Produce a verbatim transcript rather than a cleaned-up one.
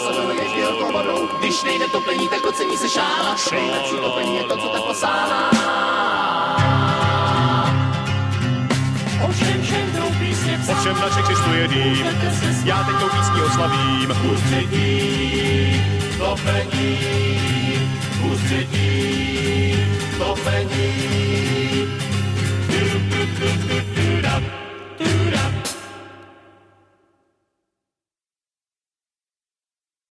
zásobujeme každý horkou vodou. Když nejde topení, tak ocení se šála. Nejlepší topení je to, co teplo sává. Ovšem všem tou písně psát. Ovšem nač existuje dým. Já teď tou písní oslavím. Ústředí, topení, ústředí, topení.